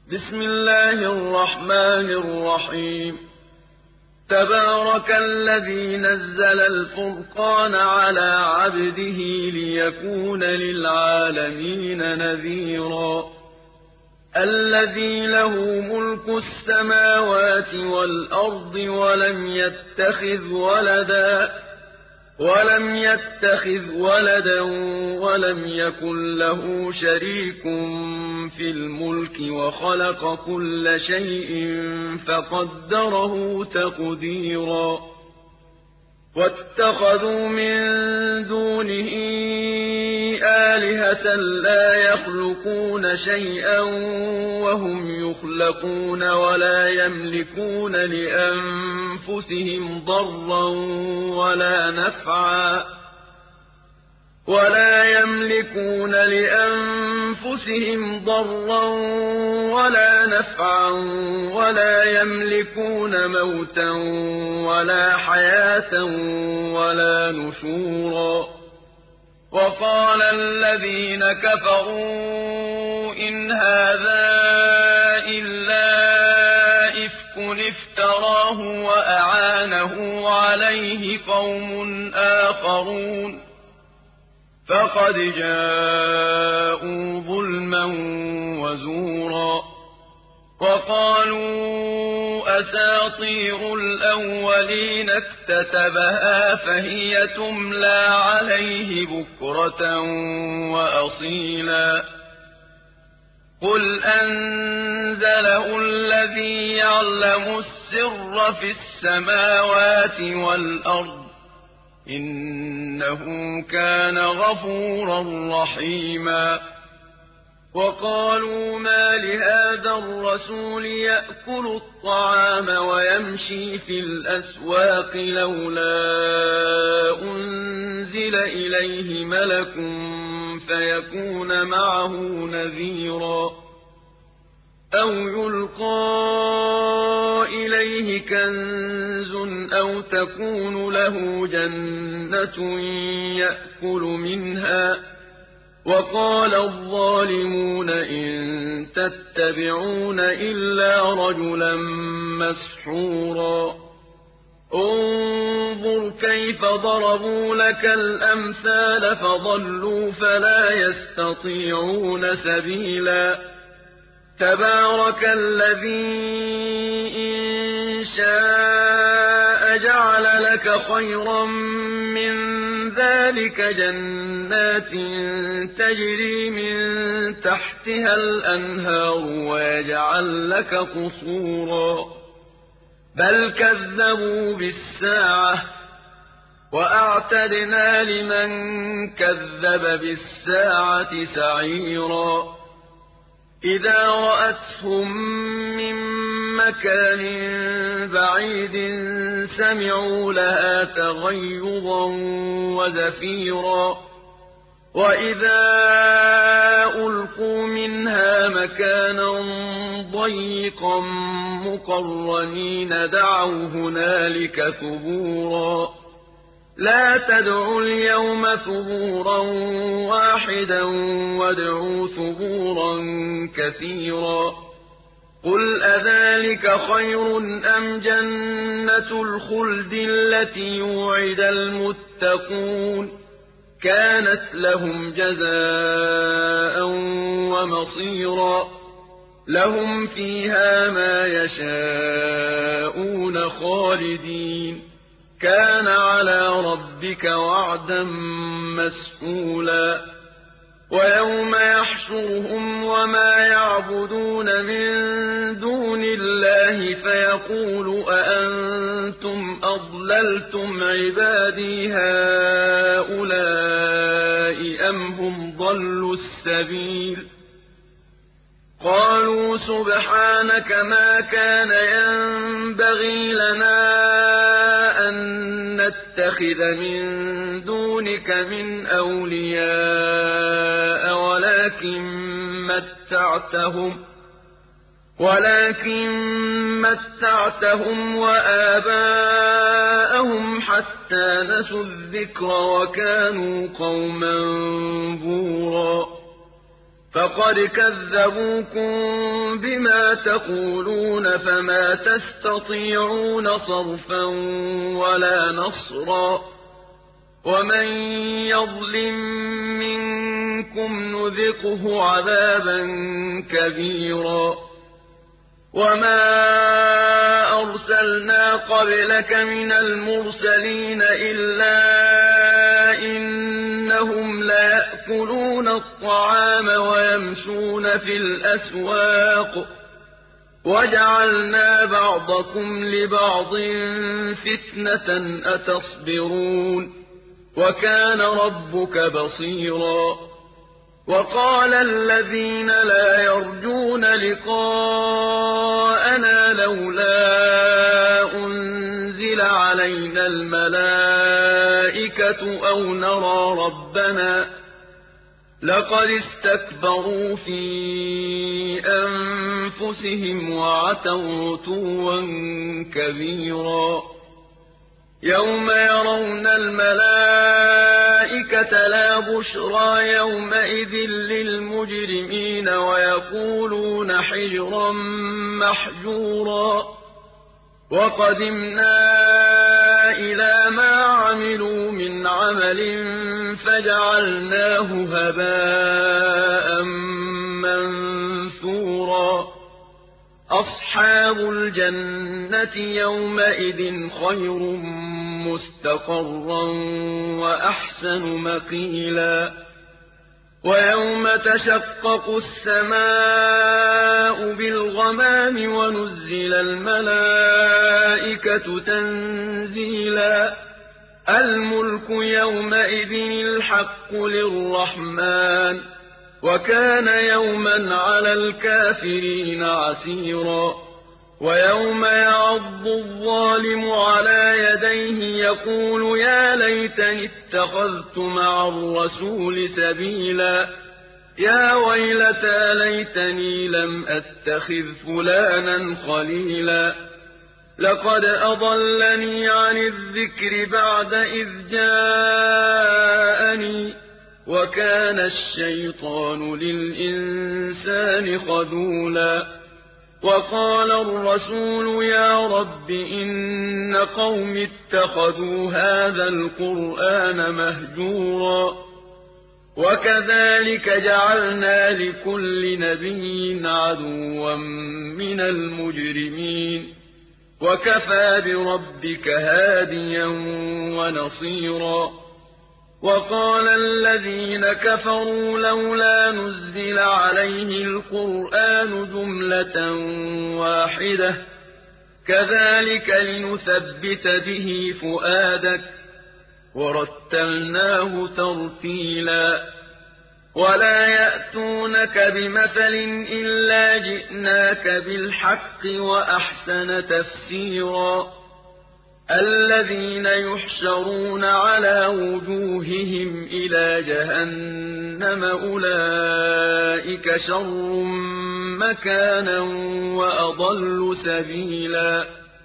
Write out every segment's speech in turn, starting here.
بسم الله الرحمن الرحيم تبارك الذي نزل الفرقان على عبده ليكون للعالمين نذيرا الذي له ملك السماوات والأرض ولم يتخذ ولدا ولم يكن له شريك في الملك وخلق كل شيء فقدره تقديرا واتخذوا من دونه آلهة لا يخلقون شيئا وهم يخلقون ولا يملكون لأنفسهم ضرا ولا نفعا ولا يملكون موتا ولا حياة ولا نشورا وقال الذين كفروا إن هذا إلا إفك افتراه وأعانه عليه قوم آخرون فقد جاءوا ظلما وزورا وقالوا أساطير الأولين اكتتبها فهي تملى عليه بكرة وأصيلا قل أنزله الذي يعلم السر في السماوات والأرض إنه كان غفورا رحيما وقالوا ما لهذا الرسول يأكل الطعام ويمشي في الأسواق لولا أنزل إليه ملك فيكون معه نذيرا أو يلقى إليه كنز أو تكون له جنة يأكل منها وقال الظالمون إن تتبعون إلا رجلا مسحورا انظر كيف ضربوا لك الأمثال فضلوا فلا يستطيعون سبيلا تبارك الذي إن شاء جعل لك خيرا من ذلك جنات تجري من تحتها الأنهار ويجعل لك قصورا بل كذبوا بالساعة وأعتدنا لمن كذب بالساعة سعيرا إذا رأتهم من مكان بعيد سمعوا لها تغيظا وزفيرا وإذا ألقوا منها مكانا ضيقا مقرنين دعوا هنالك ثبورا لا تدعوا اليوم ثبورا واحدا وادعوا ثبورا كثيرا قل أذلك خير أم جنة الخلد التي يوعد المتقون كانت لهم جزاء ومصيرا لهم فيها ما يشاءون خالدين كان على ربك وعدا مسئولا ويوم يحشرهم وما يعبدون من دون الله فيقول أأنتم أضللتم عبادي هؤلاء أم هم ضلوا السبيل قالوا سبحانك ما كان ينبغي لنا أن نتخذ من دونك من أولياء ولكن متعتهم وآباءهم حتى نسوا الذكر وكانوا قوما بورا فقد كذبوكم بما تقولون فما تستطيعون صرفا ولا نصرا ومن يظلم منكم نذقه عذابا كبيرا وما أرسلنا قبلك من المرسلين إلا إنهم ليأكلون الطعام ويمشون في الأسواق وجعلنا بعضكم لبعض فتنة أتصبرون وكان ربك بصيرا وقال الذين لا يرجون لقاءنا لولا أنزل علينا الملائكة أو نرى ربنا لقد استكبروا في أنفسهم وعتوا عتوا كبيرا يوم يرون الملائكة لا بشرى يومئذ للمجرمين ويقولون حجرا محجورا وقدمنا إلى ما عملوا من عمل فجعلناه هباء منثورا أصحاب الجنة يومئذ خير مستقرا وأحسن مقيلا ويوم تشقق السماء بالغمام ونزل الملائكة تنزيلا الملك يومئذ الحق للرحمن وكان يوما على الكافرين عسيرا ويوم يعض الظالم على يديه يقول يا ليتني اتخذت مع الرسول سبيلا يا ويلتى ليتني لم أتخذ فلانا خليلا لقد أضلني عن الذكر بعد إذ جاءني وكان الشيطان للإنسان خذولا وقال الرسول يا رب إن قوم اتخذوا هذا القرآن مهجورا وكذلك جعلنا لكل نبي عدوا من المجرمين وكفى بربك هاديا ونصيرا وقال الذين كفروا لولا نزل عليه القرآن جملة واحدة كذلك لنثبت به فؤادك ورتلناه ترتيلا ولا يأتونك بمثل إلا جئناك بالحق وأحسن تفسيرا الذين يحشرون على وجوههم إلى جهنم أولئك شر مكانا وأضل سبيلا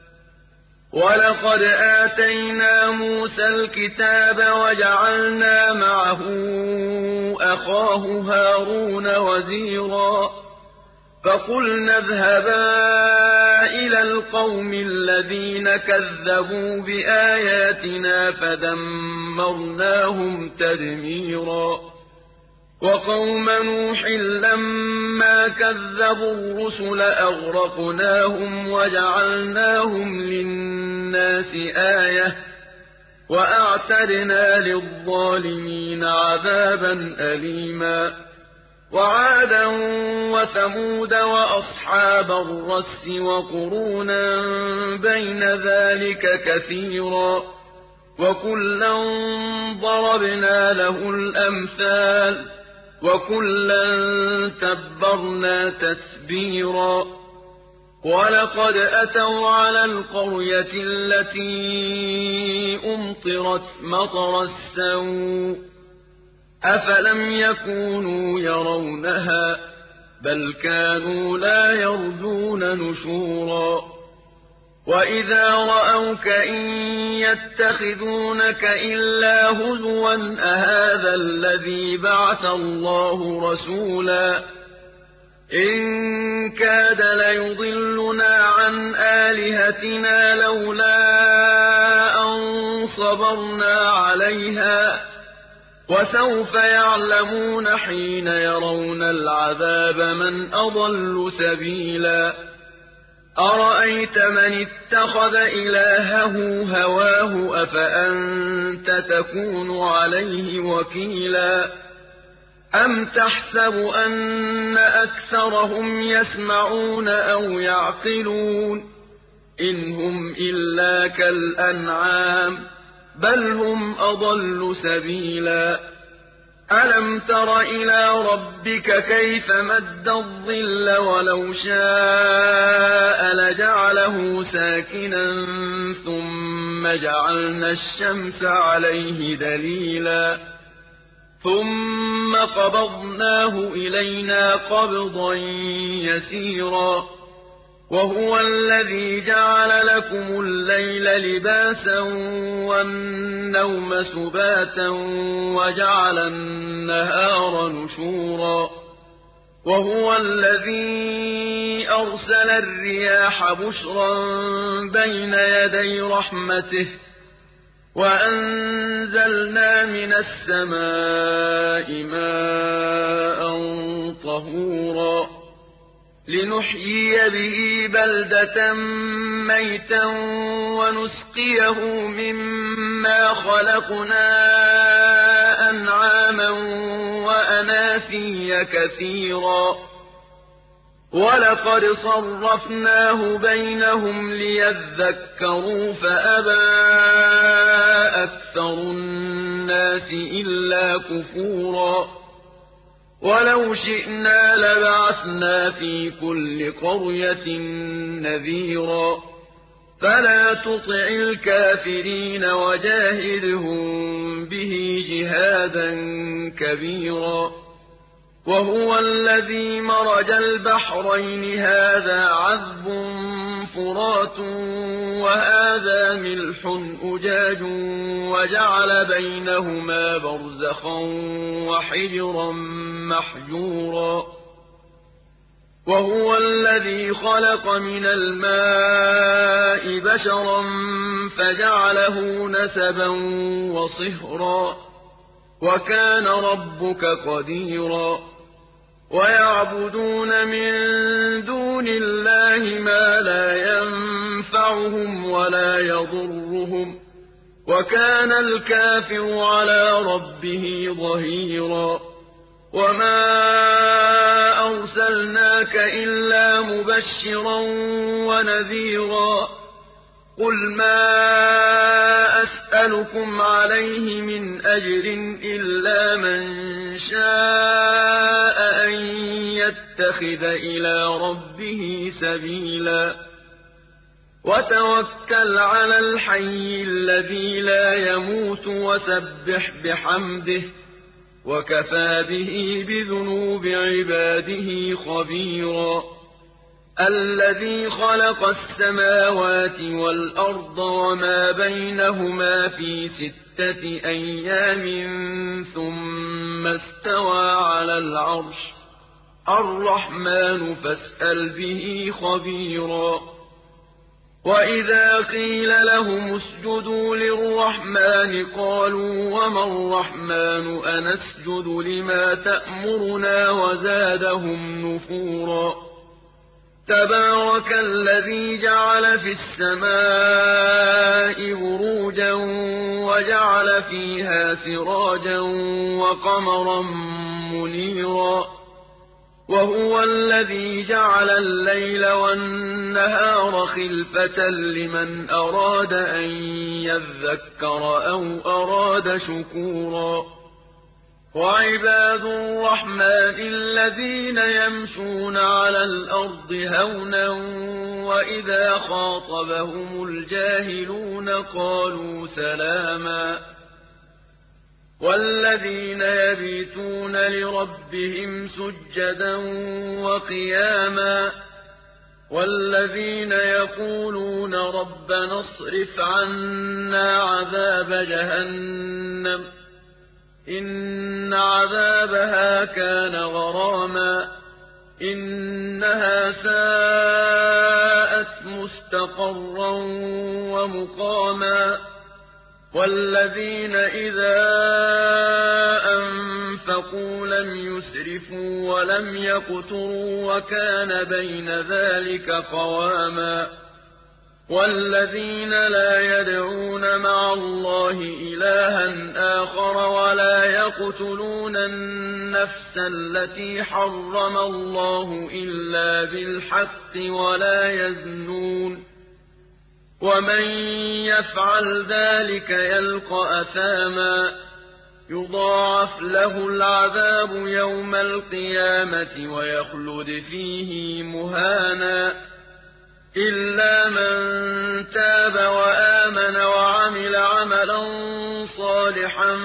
ولقد آتينا موسى الكتاب وجعلنا معه أخاه هارون وزيرا فقلنا اذهبا إلى القوم الذين كذبوا بآياتنا فدمرناهم تدميرا وقوم نوح لما كذبوا الرسل أغرقناهم وجعلناهم للناس آية وأعتدنا للظالمين عذابا أليما وعادا وثمود وأصحاب الرس وقرونا بين ذلك كثيرا وكلا ضربنا له الأمثال وكلا تبرنا تتبيرا ولقد أتوا على القرية التي أمطرت مطر السوء أفلم يكونوا يرونها بل كانوا لا يرجون نشورا وَإِذَا رَأَوْكَ إِن يَتَّخِذُونَكَ إِلَّا هُزُوًا أَهَٰذَا الَّذِي بَعَثَ اللَّهُ رَسُولًا إِن كَادَ لَيُضِلُّنَا عَنْ آلِهَتِنَا لَوْلَا أَن صَبَرْنَا عَلَيْهَا ۚ وَسَوْفَ يَعْلَمُونَ حِينَ يَرَوْنَ الْعَذَابَ مَنْ أَضَلُّ سَبِيلًا أَرَأَيْتَ مَنِ اتَّخَذَ إِلَٰهَهُ هَوَاهُ أَفَأَنتَ تَكُونُ عَلَيْهِ وَكِيلًا أَمْ تَحْسَبُ أَنَّ أَكْثَرَهُمْ يَسْمَعُونَ أَوْ يَعْقِلُونَ إِنْ هُمْ إِلَّا كَالْأَنْعَامِ بَلْ هُمْ أَضَلُّ سَبِيلًا أَلَمْ تَرَ إِلَىٰ رَبِّكَ كَيْفَ مَدَّ الظِّلَّ وَلَوْ شَاءَ لَجَعَلَهُ سَاكِنًا ثُمَّ جَعَلْنَا الشَّمْسَ عَلَيْهِ دَلِيلًا ثُمَّ قَبَضْنَاهُ إِلَيْنَا قَبْضًا يَسِيرًا وَهُوَ الَّذِي جَعَلَ لَكُمُ اللَّيْلَ لِبَاسًا وَالنَّوْمَ سُبَاتًا وَجَعَلَ النَّهَارَ نُشُورًا وَهُوَ الَّذِي أَرْسَلَ الرِّيَاحَ بُشْرًا بَيْنَ يَدَيْ رَحْمَتِهِ وَأَنزَلْنَا مِنَ السَّمَاءِ مَاءً طَهُورًا لِّنُحْيِيَ بِهِ بَلْدَةً مَّيْتًا وَنُسْقِيَهُ مِمَّا خَلَقْنَا أَنْعَامًا وَأَنَاسِيَّ كَثِيرًا وَلَقَدْ صَرَّفْنَاهُ بَيْنَهُمْ لِيَذَّكَّرُوا فَأَبَىٰ أَكْثَرُ النَّاسِ إِلَّا كُفُورًا وَلَوْ شِئْنَا لَبَعَثْنَا فِي كُلِّ قَرْيَةٍ نَّذِيرًا فَلَا تُطِعِ الْكَافِرِينَ وَجَاهِدْهُم بِهِ جِهَادًا كَبِيرًا وَهُوَ الَّذِي مَرَجَ الْبَحْرَيْنِ هَٰذَا عَذْبٌ فُرَاتٌ وَهَٰذَا مِلْحٌ أُجَاجٌ وَجَعَلَ بَيْنَهُمَا بَرْزَخًا وَحِجْرًا مَّحْجُورًا وَهُوَ الَّذِي خَلَقَ مِنَ الْمَاءِ بَشَرًا فَجَعَلَهُ نَسَبًا وَصِهْرًا وَكَانَ رَبُّكَ قَدِيرًا وَيَعْبُدُونَ مِن دُونِ اللَّهِ مَا لَا يَنفَعُهُمْ وَلَا يَضُرُّهُمْ وَكَانَ الْكَافِرُ عَلَىٰ رَبِّهِ ظَهِيرًا وَمَا أَرْسَلْنَاكَ إِلَّا مُبَشِّرًا وَنَذِيرًا قُلْ مَا أَسْأَلُكُمْ عَلَيْهِ مِنْ أَجْرٍ إِلَّا مَن شَاءَ أَن يَتَّخِذَ إِلَىٰ رَبِّهِ سَبِيلًا وَتَوَكَّلْ عَلَى الْحَيِّ الَّذِي لَا يَمُوتُ وَسَبِّحْ بِحَمْدِهِ وَكَفَىٰ بِهِ بِذُنُوبِ عِبَادِهِ خَبِيرًا الَّذِي خَلَقَ السَّمَاوَاتِ وَالْأَرْضَ وَمَا بَيْنَهُمَا فِي 6 أَيَّامٍ ثُمَّ اسْتَوَىٰ عَلَى الْعَرْشِ الرَّحْمَٰنُ فَاسْأَلْ بِهِ خَبِيرًا وَإِذَا قِيلَ لَهُمُ اسْجُدُوا لِلرَّحْمَٰنِ قَالُوا وَمَا الرَّحْمَٰنُ أَنَسْجُدُ لِمَا تَأْمُرُنَا وَزَادَهُمْ نُفُورًا تَبَارَكَ الَّذِي جَعَلَ فِي السَّمَاءِ بُرُوجًا وَجَعَلَ فِيهَا سِرَاجًا وَقَمَرًا مُّنِيرًا وَهُوَ الَّذِي جَعَلَ اللَّيْلَ وَالنَّهَارَ خِلْفَةً لِّمَنْ أَرَادَ أَن يَذَّكَّرَ أَوْ أَرَادَ شُكُورًا وَعِبَادُ الرَّحْمَٰنِ الَّذِينَ يَمْشُونَ عَلَى الْأَرْضِ هَوْنًا وَإِذَا خَاطَبَهُمُ الْجَاهِلُونَ قَالُوا سَلَامًا وَالَّذِينَ يَبِيتُونَ لِرَبِّهِمْ سُجَّدًا وَقِيَامًا والذين يقولون ربنا اصرف عنا عذاب جهنم إن عذابها كان غراما إنها ساءت مستقرا ومقاما والذين إذا أنفقوا لم يسرفوا ولم يقتروا وكان بين ذلك قواما والذين لا يدعون مع الله إلها آخر ولا يقتلون النفس التي حرم الله إلا بالحق ولا يزنون ومن يفعل ذلك يلقى أثاما يضاعف له العذاب يوم القيامة ويخلد فيه مهانا إلا من تاب وآمن وعمل عملا صالحا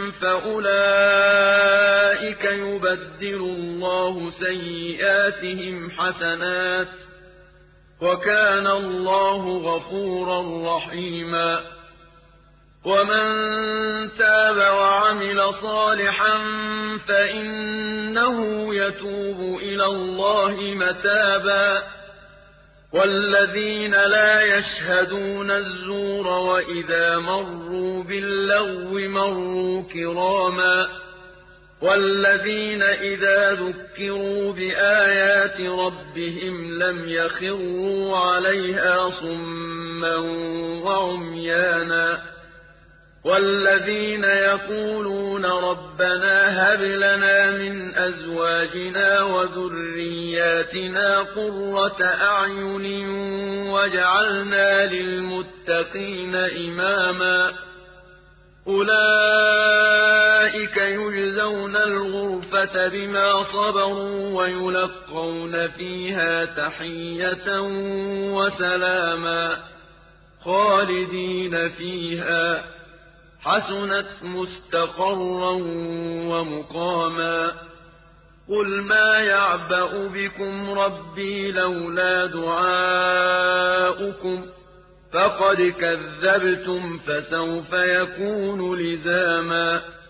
فأولئك يبدل الله سيئاتهم حسنات وكان الله غفورا رحيما ومن تاب وعمل صالحا فإنه يتوب إلى الله متابا والذين لا يشهدون الزور وإذا مروا باللغو مروا كراما والذين إذا ذكروا بآيات ربهم لم يخروا عليها صما وعميانا والذين يقولون ربنا هب لنا من أزواجنا وذرياتنا قرة أعين واجعلنا للمتقين إماما أولئك يجزون الغرفة بما صبروا ويلقون فيها تحية وسلاما خالدين فيها حسنت مستقرا ومقاما قل ما يعبأ بكم ربي لولا دعاؤكم فقد كذبتم فسوف يكون لزاما